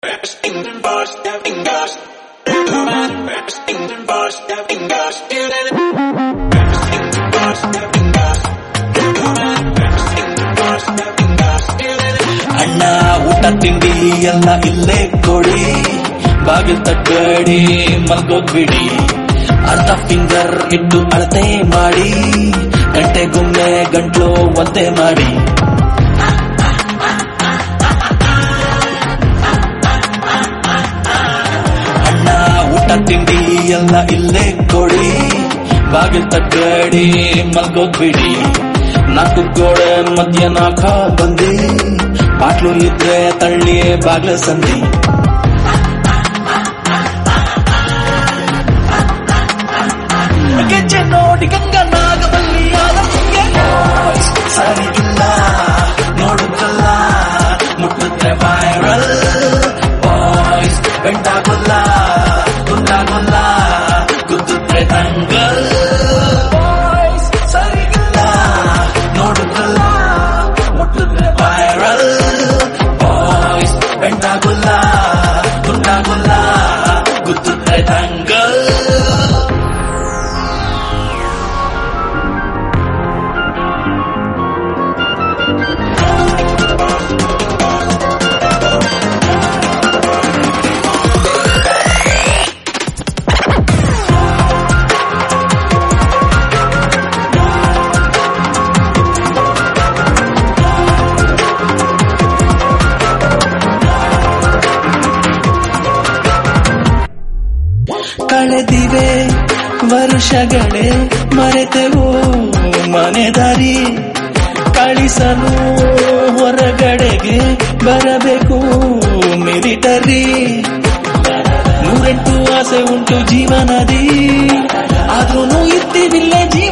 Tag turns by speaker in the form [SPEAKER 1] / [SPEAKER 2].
[SPEAKER 1] ಅಣ್ಣ ಊಟ ತಿಂಡಿ ಎಲ್ಲ ಇಲ್ಲೇ ಕೊಡಿ, ಬಾಗಿಲು ತಟ್ಟಬೇಡಿ ಮಲ್ಗೋದ್ ಬಿಡಿ, ಅರ್ಧ ಫಿಂಗರ್ ಇಟ್ಟು ಅಳತೆ ಮಾಡಿ, ಗಂಟೆಗೊಮ್ಮೆ ಗಂಟ್ಲು ಒಂದೇ ಮಾಡಿ. ಅಣ್ಣ ಊಟ ತಿಂಡಿ ಎಲ್ಲ ಇಲ್ಲೇ ಕೊಡಿ, ಬಾಗಿಲು ತಟ್ಟಬೇಡಿ ಮಲ್ಗೋದ್ ಬಿಡಿ, ನಾಲ್ಕು ಗೋಡೆ ಮಧ್ಯ ನಾಕ ಬಂದಿ, ಬಾಟ್ಲು ಇದ್ರೆ ತಳ್ಳಿ ಬಾಗ್ಲ ಸಂದಿ. ಗೆಜ್ಜೆ ನೋಡಿ ಗಂಗನಾಗಬಲ್ಲಿ ಸರಿಗಿಲ್ಲ ನೋಡುತ್ತಲ್ಲ, ಮುಟ್ಟಿದ್ರೆ ವೈರಲ್ ಬಾಯ್ಸ್, ಬೆಂಟಾಗೊಲ್ಲ ಗುಂಡಾಗೊಲ್ಲ, ಗುದ್ದಿದ್ರೆ ದಂಗಲ್ ಬಾಯ್ಸ್, ಸರಿಗಿಲ್ಲ ನೋಡುತ್ತಲ್ಲ, ಮುಟ್ಟಿದ್ರೆ ವೈರಲ್ ಬಾಯ್ಸ್, ಬೆಂಟಾಗೊಲ್ಲ ಗುಂಡಾಗೊಲ್ಲ, ಗುದ್ದಿದ್ರೆ ದಂಗಲ್. ಕಳೆದಿವೆ ವರ್ಷಗಳೇ ಮರೆತೆವು ಮನೆ ದಾರಿ, ಕಳಿಸಲು ಹೊರಗಡೆಗೆ ಬರಬೇಕು ಮಿಲಿಟರಿ. 108 ಆಸೆ ಉಂಟು ಜೀವನದಿ, ಆದ್ರೂ ಇರ್ತೀವಿಲ್ಲೇ